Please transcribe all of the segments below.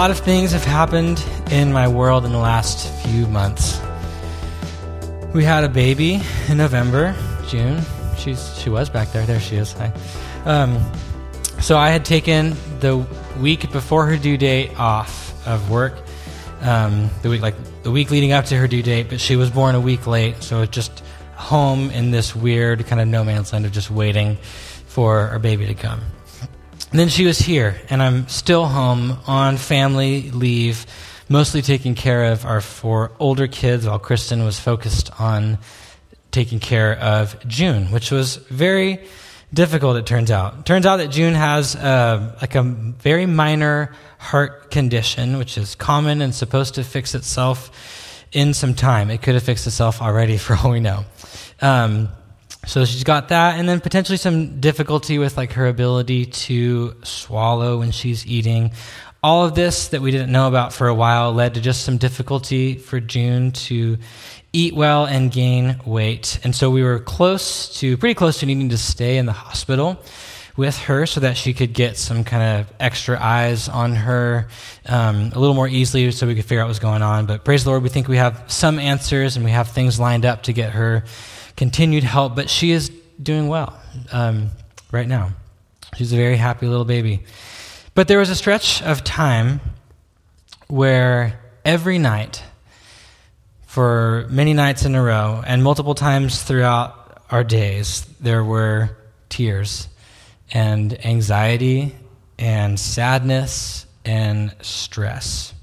lot of things have happened in my world in the last few months. We had a baby in November, June. She was back there. There she is. Hi. So I had taken the week before her due date off of work. The week leading up to her due date, but she was born a week late, so it's just home in this weird kind of no man's land of just waiting for our baby to come. And then she was here, and I'm still home on family leave, mostly taking care of our 4 older kids, while Kristen was focused on taking care of June, which was very difficult, it turns out. It turns out that June has a very minor heart condition, which is common and supposed to fix itself in some time. It could have fixed itself already for all we know. So she's got that, and then potentially some difficulty with her ability to swallow when she's eating. All of this that we didn't know about for a while led to just some difficulty for June to eat well and gain weight. And so we were pretty close to needing to stay in the hospital with her so that she could get some kind of extra eyes on her a little more easily so we could figure out what's going on. But praise the Lord, we think we have some answers and we have things lined up to get her continued help. But she is doing well right now. She's a very happy little baby. But there was a stretch of time where every night, for many nights in a row, and multiple times throughout our days, there were tears and anxiety and sadness and stress.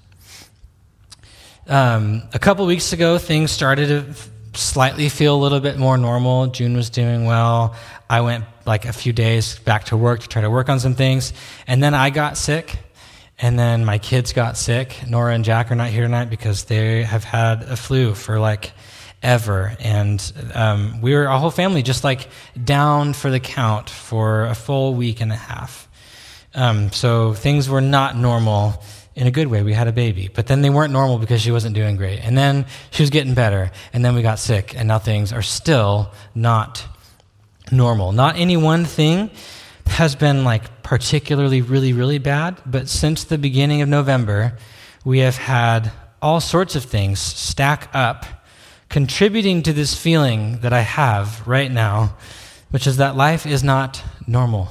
A couple weeks ago, things started to slightly feel a little bit more normal. June was doing well. I went a few days back to work to try to work on some things. And then I got sick. And then my kids got sick. Nora and Jack are not here tonight because they have had a flu for ever. And we were, our whole family, just down for the count for a full week and a half. So things were not normal in a good way. We had a baby. But then they weren't normal because she wasn't doing great. And then she was getting better. And then we got sick. And now things are still not normal. Not any one thing has been particularly really, really bad, but since the beginning of November, we have had all sorts of things stack up, contributing to this feeling that I have right now, which is that life is not normal.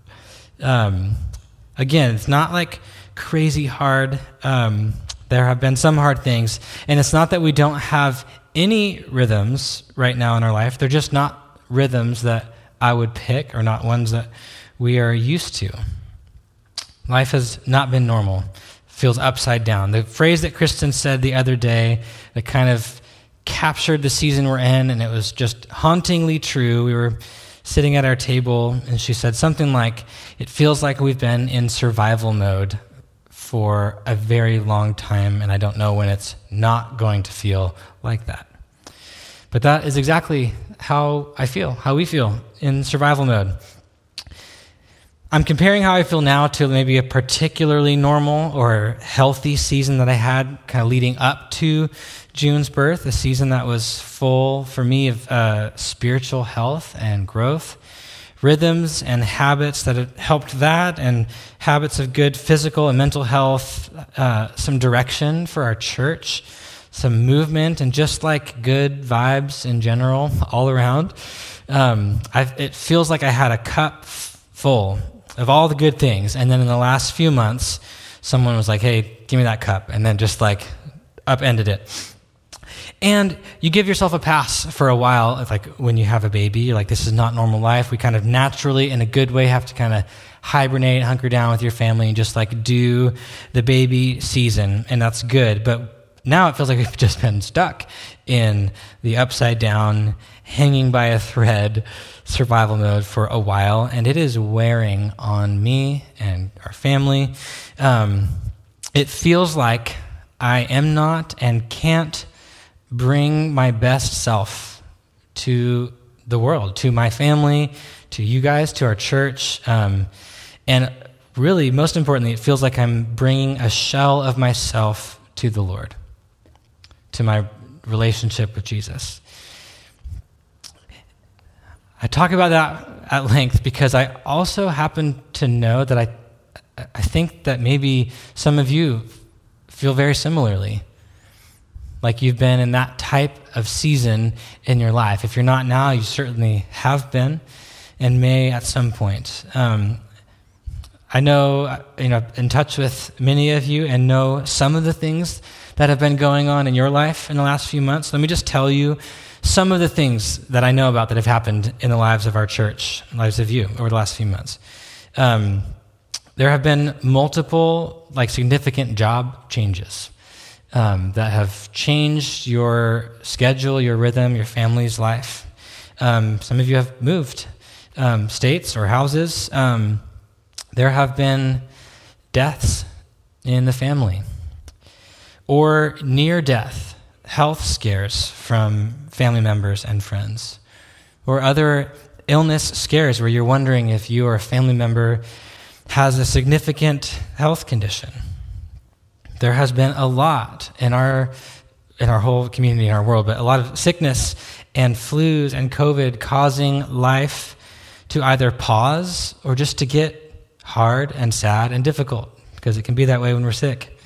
Again, it's not crazy hard. There have been some hard things, and it's not that we don't have any rhythms right now in our life. They're just not rhythms that I would pick, or not ones that we are used to. Life has not been normal. Feels upside down. The phrase that Kristen said the other day that kind of captured the season we're in, and it was just hauntingly true. We were sitting at our table, and she said something like, it feels like we've been in survival mode for a very long time, and I don't know when it's not going to feel like that. But that is exactly how we feel in survival mode. I'm comparing how I feel now to maybe a particularly normal or healthy season that I had kind of leading up to June's birth, a season that was full for me of spiritual health and growth, rhythms and habits that have helped that, and habits of good physical and mental health, some direction for our church, some movement, and just good vibes in general all around. It feels like I had a cup full of all the good things, and then in the last few months, someone was like, hey, give me that cup, and then just upended it. And you give yourself a pass for a while. When you have a baby, you're this is not normal life. We kind of naturally, in a good way, have to kind of hibernate, hunker down with your family, and just do the baby season, and that's good. But now it feels like we've just been stuck in the upside down, hanging by a thread survival mode for a while, and it is wearing on me and our family. It feels like I am not and can't bring my best self to the world, to my family, to you guys, to our church, and really, most importantly, it feels like I'm bringing a shell of myself to the Lord, to my relationship with Jesus. I talk about that at length because I also happen to know that I think that maybe some of you feel very similarly, like you've been in that type of season in your life. If you're not now, you certainly have been and may at some point. I know, in touch with many of you and know some of the things that have been going on in your life in the last few months. Let me just tell you some of the things that I know about that have happened in the lives of our church, lives of you over the last few months. There have been multiple, significant job changes that have changed your schedule, your rhythm, your family's life. Some of you have moved states or houses. There have been deaths in the family or near death, health scares from family members and friends, or other illness scares where you're wondering if you or a family member has a significant health condition. There has been a lot in our whole community, in our world, but a lot of sickness and flus and COVID causing life to either pause or just to get hard and sad and difficult, because it can be that way when we're sick.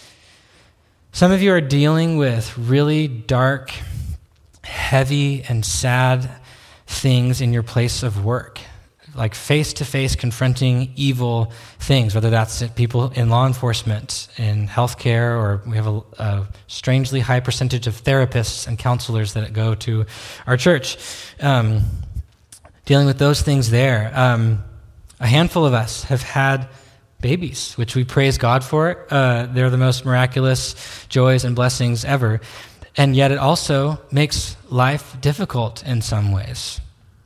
Some of you are dealing with really dark, heavy, and sad things in your place of work, like face-to-face confronting evil things, whether that's people in law enforcement, in healthcare, or we have a strangely high percentage of therapists and counselors that go to our church. Dealing with those things there. A handful of us have had babies, which we praise God for. They're the most miraculous joys and blessings ever. And yet it also makes life difficult in some ways.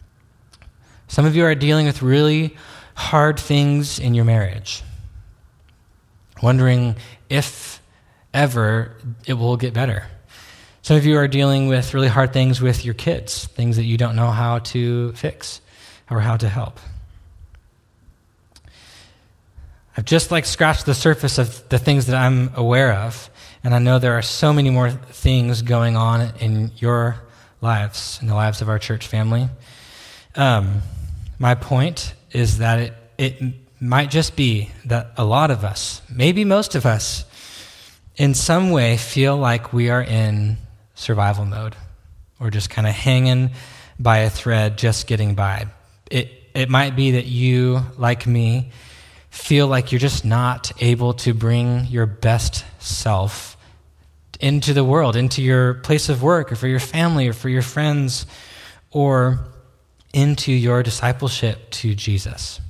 Some of you are dealing with really hard things in your marriage, wondering if ever it will get better. Some of you are dealing with really hard things with your kids, things that you don't know how to fix or how to help. I've just scratched the surface of the things that I'm aware of, and I know there are so many more things going on in your lives, in the lives of our church family. My point is that it might just be that a lot of us, maybe most of us, in some way feel like we are in survival mode, or just kind of hanging by a thread, just getting by. It might be that you, like me, feel like you're just not able to bring your best self into the world, into your place of work, or for your family, or for your friends, or into your discipleship to Jesus.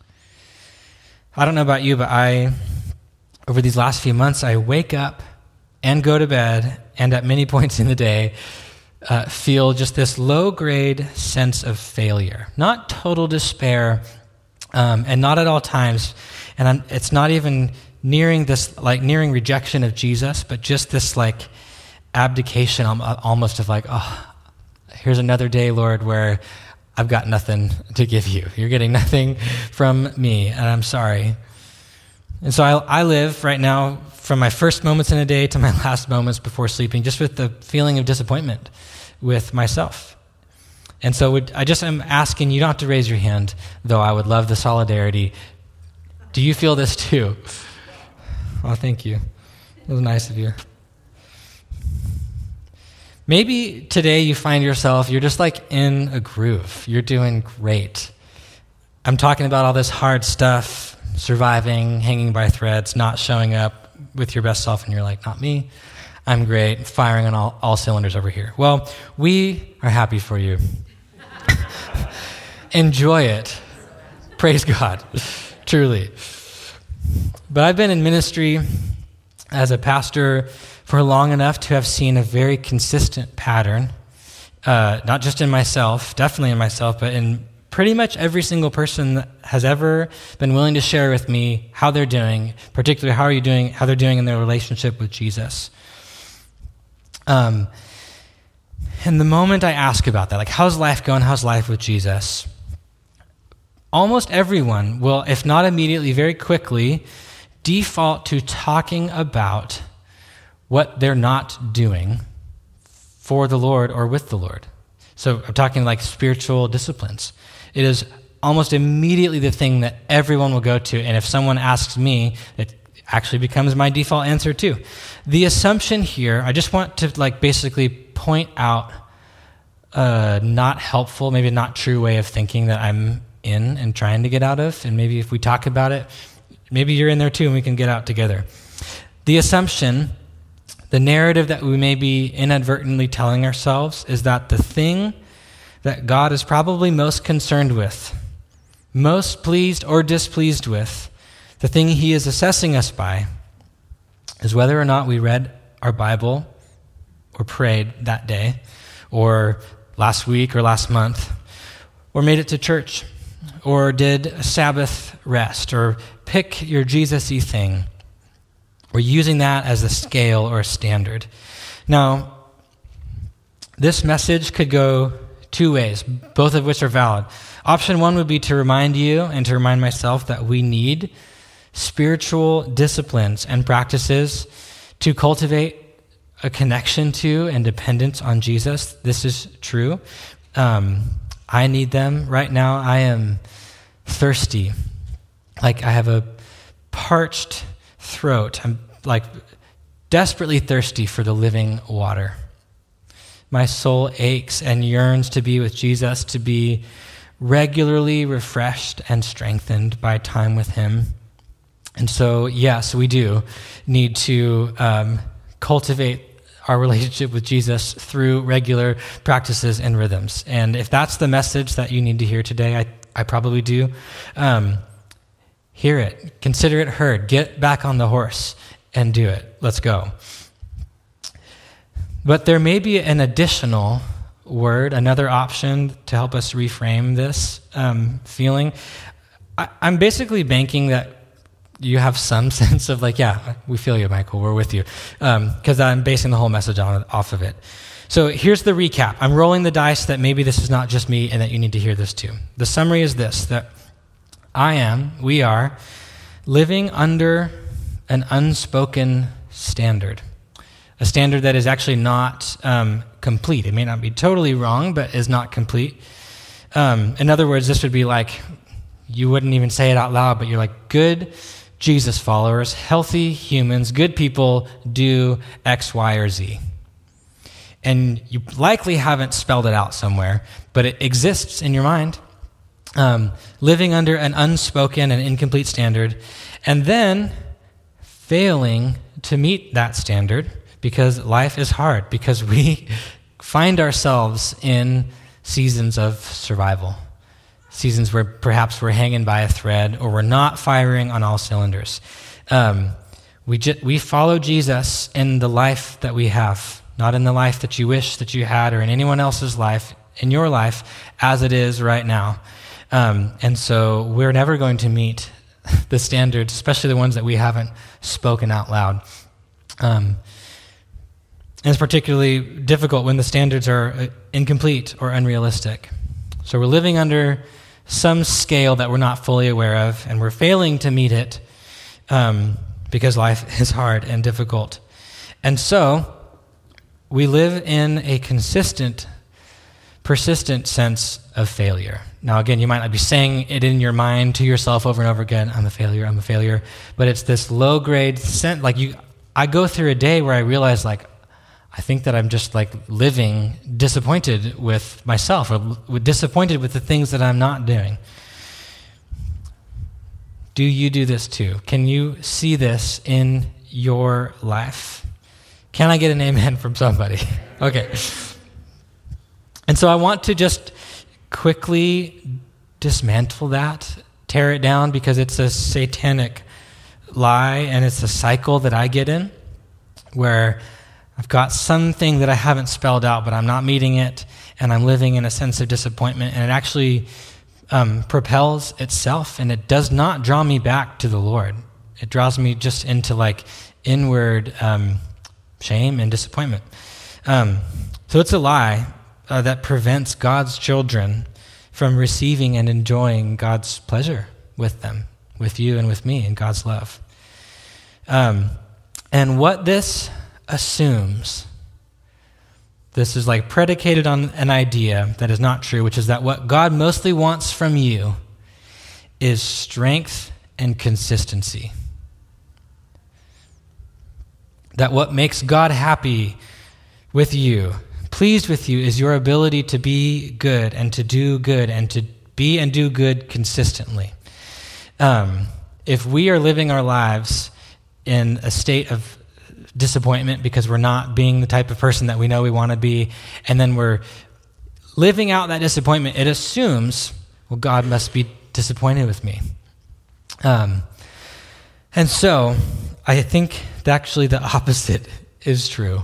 I don't know about you, but over these last few months, I wake up and go to bed, and at many points in the day, feel just this low-grade sense of failure. Not total despair, and not at all times, and it's not even nearing rejection of Jesus, but just this abdication almost of here's another day, Lord, where I've got nothing to give you. You're getting nothing from me, and I'm sorry. And so I live right now from my first moments in a day to my last moments before sleeping, just with the feeling of disappointment with myself. And so I just am asking, you don't have to raise your hand, though I would love the solidarity. Do you feel this too? Oh, thank you. It was nice of you. Maybe today you find yourself, you're just in a groove. You're doing great. I'm talking about all this hard stuff, surviving, hanging by threads, not showing up with your best self, and you're like, not me. I'm great, firing on all cylinders over here. Well, we are happy for you. Enjoy it. Praise God, truly. But I've been in ministry as a pastor for long enough to have seen a very consistent pattern, not just in myself, definitely in myself, but in pretty much every single person that has ever been willing to share with me how they're doing, particularly how they're doing in their relationship with Jesus. And the moment I ask about that, how's life going? How's life with Jesus? Almost everyone will, if not immediately, very quickly, default to talking about what they're not doing for the Lord or with the Lord. So I'm talking spiritual disciplines. It is almost immediately the thing that everyone will go to. And if someone asks me, it actually becomes my default answer too. The assumption here, I just want to basically point out a not helpful, maybe not true way of thinking that I'm in and trying to get out of. And maybe if we talk about it, maybe you're in there too and we can get out together. The assumption, the narrative that we may be inadvertently telling ourselves is that the thing that God is probably most concerned with, most pleased or displeased with, the thing he is assessing us by, is whether or not we read our Bible or prayed that day or last week or last month or made it to church or did a Sabbath rest or pick your Jesus-y thing or using that as a scale or a standard. Now, this message could go two ways, both of which are valid. Option one would be to remind you and to remind myself that we need spiritual disciplines and practices to cultivate a connection to and dependence on Jesus. This is true. I need them. Right now, I am thirsty. I have a parched throat. I'm desperately thirsty for the living water. My soul aches and yearns to be with Jesus, to be regularly refreshed and strengthened by time with him. And so, yes, we do need to cultivate our relationship with Jesus through regular practices and rhythms. And if that's the message that you need to hear today, I probably do, hear it, consider it heard, get back on the horse and do it. Let's go. But there may be an additional word, another option to help us reframe this feeling. I'm basically banking that you have some sense of yeah, we feel you, Michael, we're with you, because I'm basing the whole message off of it. So here's the recap. I'm rolling the dice that maybe this is not just me and that you need to hear this too. The summary is this, that we are living under an unspoken standard. A standard that is actually not complete. It may not be totally wrong, but is not complete. In other words, this would be you wouldn't even say it out loud, but you're good Jesus followers, healthy humans, good people do X, Y, or Z. And you likely haven't spelled it out somewhere, but it exists in your mind. Living under an unspoken and incomplete standard, and then failing to meet that standard because life is hard, because we find ourselves in seasons of survival, seasons where perhaps we're hanging by a thread or we're not firing on all cylinders. We follow Jesus in the life that we have, not in the life that you wish that you had or in anyone else's life, in your life as it is right now. And so we're never going to meet the standards, especially the ones that we haven't spoken out loud. And it's particularly difficult when the standards are incomplete or unrealistic. So we're living under some scale that we're not fully aware of, and we're failing to meet it because life is hard and difficult. And so we live in a persistent sense of failure. Now, again, you might not be saying it in your mind to yourself over and over again, I'm a failure, but it's this low-grade sense, I go through a day where I realize, I think that I'm just living disappointed with myself or disappointed with the things that I'm not doing. Do you do this too? Can you see this in your life? Can I get an amen from somebody? Okay. And so I want to just quickly dismantle that, tear it down, because it's a satanic lie and it's a cycle that I get in where I've got something that I haven't spelled out, but I'm not meeting it, and I'm living in a sense of disappointment, and it actually propels itself, and it does not draw me back to the Lord. It draws me just into inward shame and disappointment. So it's a lie that prevents God's children from receiving and enjoying God's pleasure with them, with you and with me, and God's love. And what this assumes, this is predicated on an idea that is not true, which is that what God mostly wants from you is strength and consistency. That what makes God happy with you, pleased with you, is your ability to be good and to do good and to be and do good consistently. If we are living our lives in a state of disappointment because we're not being the type of person that we know we want to be, and then we're living out that disappointment, it assumes, well, God must be disappointed with me. And so I think actually the opposite is true.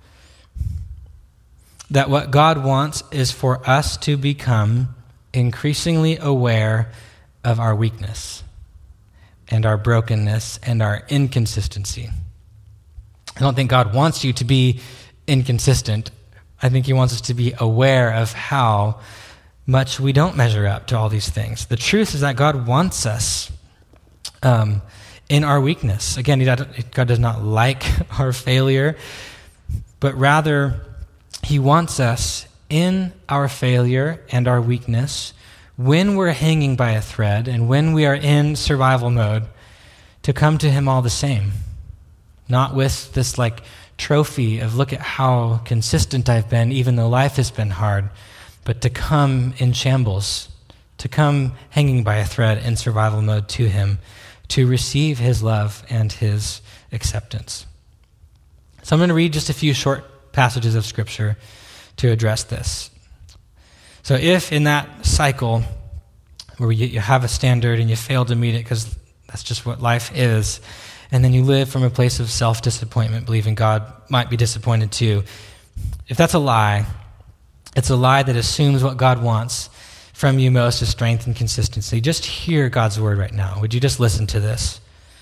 That what God wants is for us to become increasingly aware of our weakness and our brokenness and our inconsistency. I don't think God wants you to be inconsistent. I think he wants us to be aware of how much we don't measure up to all these things. The truth is that God wants us in our weakness. Again, God does not like our failure, but rather he wants us in our failure and our weakness, when we're hanging by a thread and when we are in survival mode, to come to him all the same. Not with this trophy of look at how consistent I've been even though life has been hard, but to come in shambles, to come hanging by a thread in survival mode to him, to receive his love and his acceptance. So I'm going to read just a few short passages of Scripture to address this. So if in that cycle where you have a standard and you fail to meet it because that's just what life is, and then you live from a place of self-disappointment, believing God might be disappointed too, if that's a lie, it's a lie that assumes what God wants from you most is strength and consistency. Just hear God's word right now. Would you just listen to this?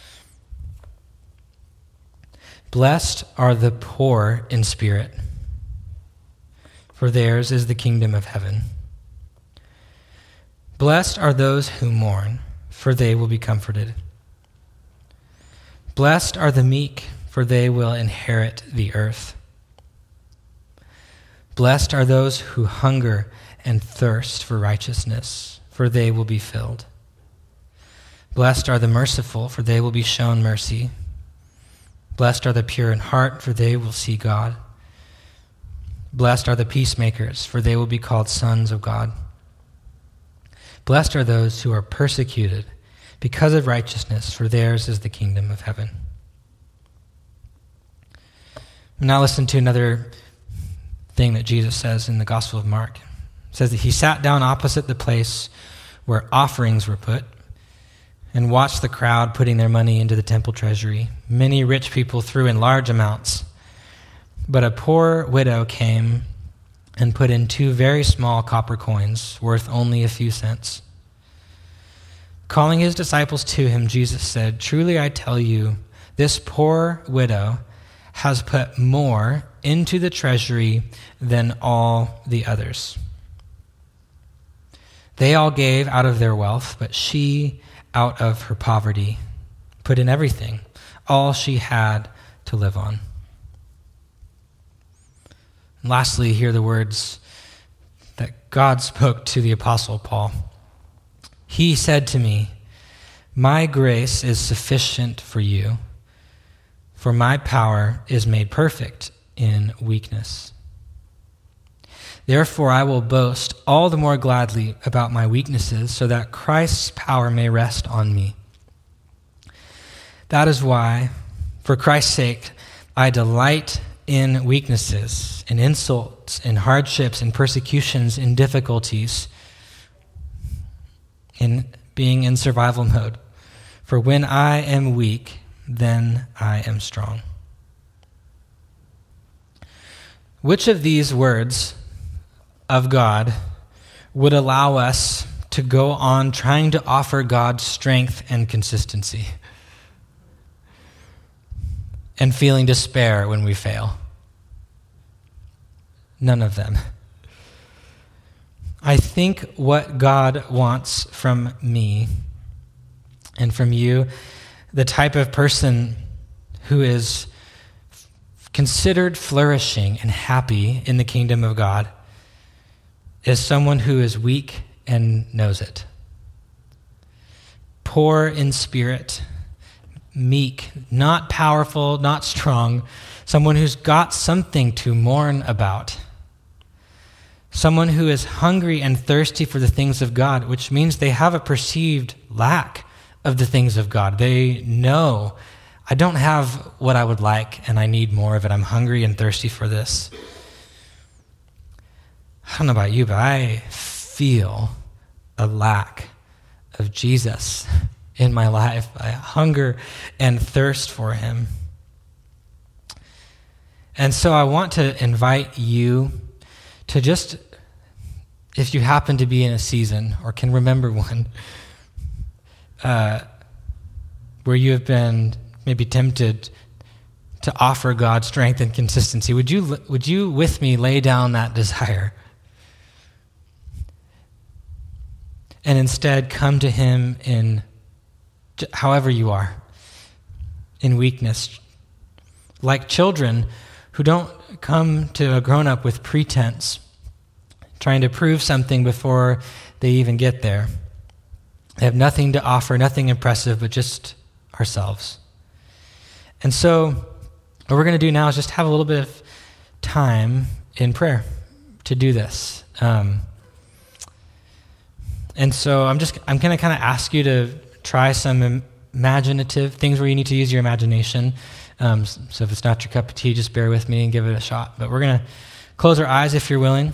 Blessed are the poor in spirit, for theirs is the kingdom of heaven. Blessed are those who mourn, for they will be comforted. Blessed are the meek, for they will inherit the earth. Blessed are those who hunger and thirst for righteousness, for they will be filled. Blessed are the merciful, for they will be shown mercy. Blessed are the pure in heart, for they will see God. Blessed are the peacemakers, for they will be called sons of God. Blessed are those who are persecuted because of righteousness, for theirs is the kingdom of heaven. Now listen to another thing that Jesus says in the Gospel of Mark. It says that he sat down opposite the place where offerings were put and watched the crowd putting their money into the temple treasury. Many rich people threw in large amounts, but a poor widow came and put in 2 very small copper coins worth only a few cents. Calling his disciples to him, Jesus said, "Truly I tell you, this poor widow has put more into the treasury than all the others. They all gave out of their wealth, but she, out of her poverty, put in everything, all she had to live on." And lastly, hear the words that God spoke to the Apostle Paul. He said to me, "My grace is sufficient for you, for my power is made perfect in weakness. Therefore, I will boast all the more gladly about my weaknesses, so that Christ's power may rest on me. That is why, for Christ's sake, I delight in weaknesses, in insults, in hardships, in persecutions, in difficulties, in being in survival mode. For when I am weak, then I am strong." Which of these words of God would allow us to go on trying to offer God strength and consistency and feeling despair when we fail? None of them. I think what God wants from me and from you, the type of person who is considered flourishing and happy in the kingdom of God, is someone who is weak and knows it. poor in spirit, meek, not powerful, not strong, someone who's got something to mourn about, someone who is hungry and thirsty for the things of God, which means they have a perceived lack of the things of God. They know, I don't have what I would like and I need more of it. I'm hungry and thirsty for this. I don't know about you, but I feel a lack of Jesus in my life. I hunger and thirst for him. And so I want to invite you to just, if you happen to be in a season or can remember one, where you have been maybe tempted to offer God strength and consistency, would you with me lay down that desire and instead come to him in however you are, in weakness, like children who don't come to a grown-up with pretense, trying to prove something before they even get there. They have nothing to offer, nothing impressive, but just ourselves. And so what we're going to do now is just have a little bit of time in prayer to do this. And so I'm going to kind of ask you to try some imaginative things where you need to use your imagination. So if it's not your cup of tea, just bear with me and give it a shot. But we're going to close our eyes if you're willing.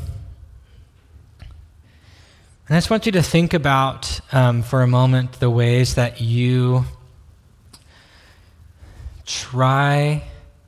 And I just want you to think about, for a moment, the ways that you try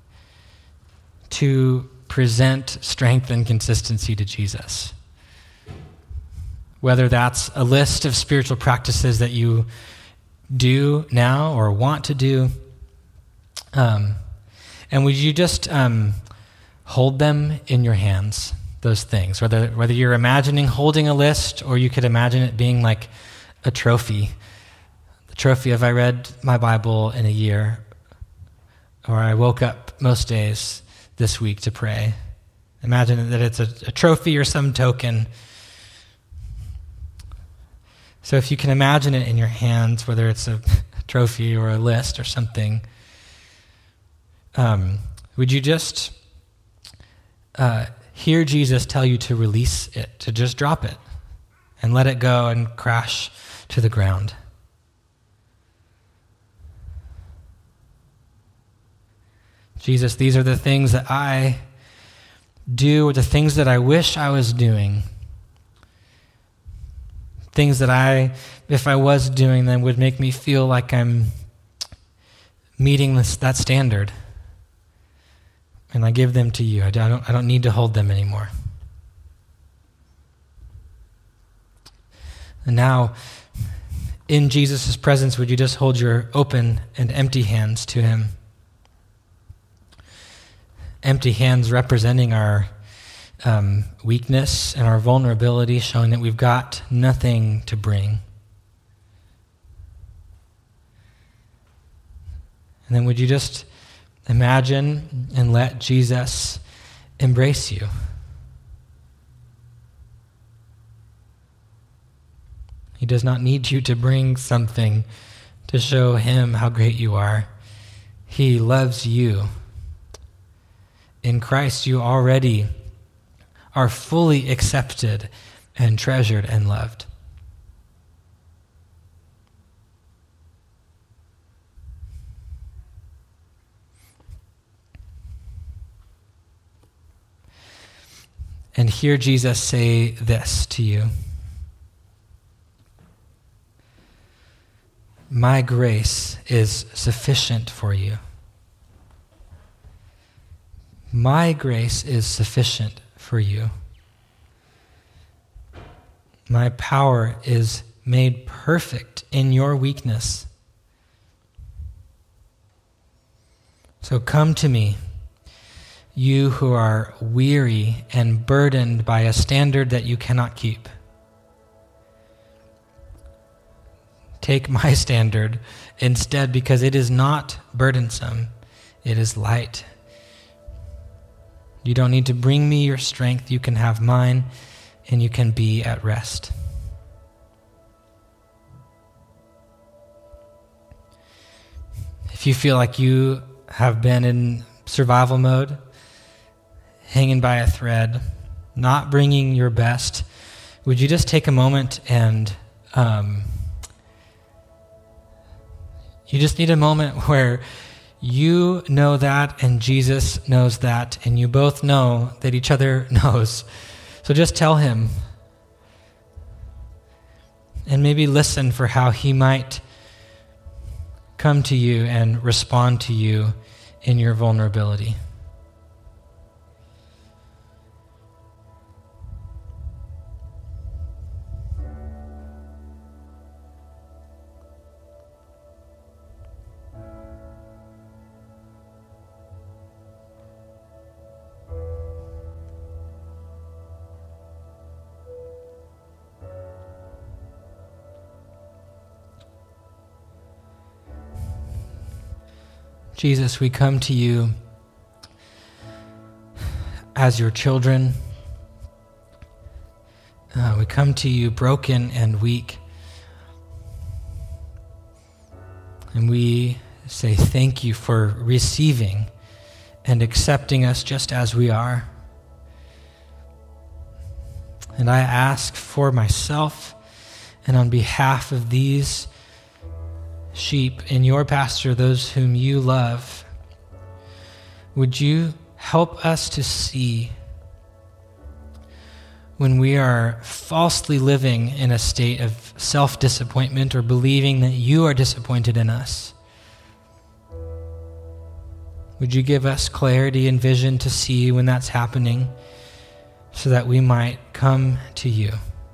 to present strength and consistency to Jesus. Whether that's a list of spiritual practices that you do now or want to do. And would you just hold them in your hands, those things, whether you're imagining holding a list or you could imagine it being like a trophy. The trophy of I read my Bible in a year, or I woke up most days this week to pray. Imagine that it's a trophy or some token. So if you can imagine it in your hands, whether it's a trophy or a list or something, would you just hear Jesus tell you to release it, to just drop it and let it go and crash to the ground? Jesus, these are the things that I do, or the things that I wish I was doing. Things that if I was doing them, would make me feel like I'm meeting that standard. And I give them to you. I don't need to hold them anymore. And now, in Jesus' presence, would you just hold your open and empty hands to him? Empty hands representing our weakness and our vulnerability, showing that we've got nothing to bring. And then would you just imagine and let Jesus embrace you? He does not need you to bring something to show him how great you are. He loves you. In Christ, you already are fully accepted and treasured and loved. And hear Jesus say this to you. My grace is sufficient for you. My grace is sufficient for you. My power is made perfect in your weakness. So come to me, you who are weary and burdened by a standard that you cannot keep. Take my standard instead, because it is not burdensome, it is light. You don't need to bring me your strength. You can have mine, and you can be at rest. you feel like you have been in survival mode, hanging by a thread, not bringing your best, would you just take a moment and you just need a moment where you know that and Jesus knows that, and you both know that each other knows. So just tell him, and maybe listen for how he might come to you and respond to you in your vulnerability. Jesus, we come to you as your children. We come to you broken and weak. And we say thank you for receiving and accepting us just as we are. And I ask for myself and on behalf of these sheep in your pasture, those whom you love, would you help us to see when we are falsely living in a state of self-disappointment or believing that you are disappointed in us? Would you give us clarity and vision to see when that's happening so that we might come to you?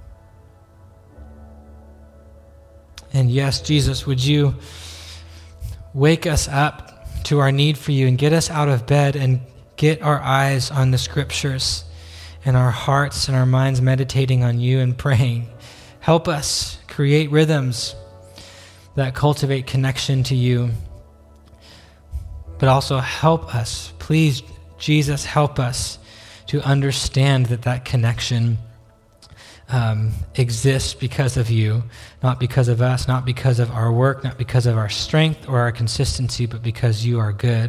And yes, Jesus, would you wake us up to our need for you and get us out of bed and get our eyes on the scriptures and our hearts and our minds meditating on you and praying. Help us create rhythms that cultivate connection to you, but also help us, please, Jesus, help us to understand that connection exists because of you, not because of us, not because of our work, not because of our strength or our consistency, but because you are good.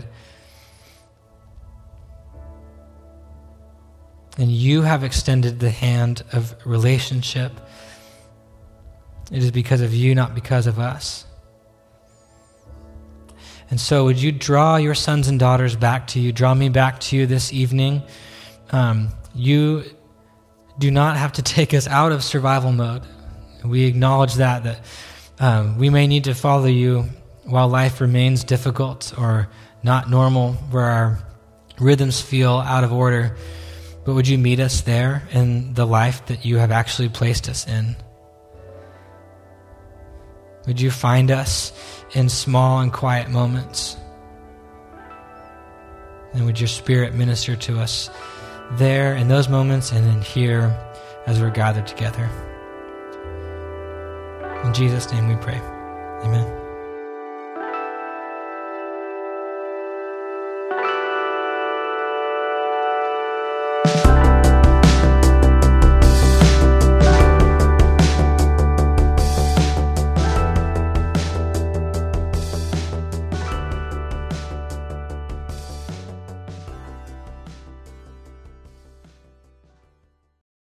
And you have extended the hand of relationship. It is because of you, not because of us. And so would you draw your sons and daughters back to you, draw me back to you this evening. You do not have to take us out of survival mode. We acknowledge that we may need to follow you while life remains difficult or not normal, where our rhythms feel out of order. But would you meet us there in the life that you have actually placed us in? Would you find us in small and quiet moments? And would your Spirit minister to us there in those moments and in here as we're gathered together? In Jesus' name we pray. Amen.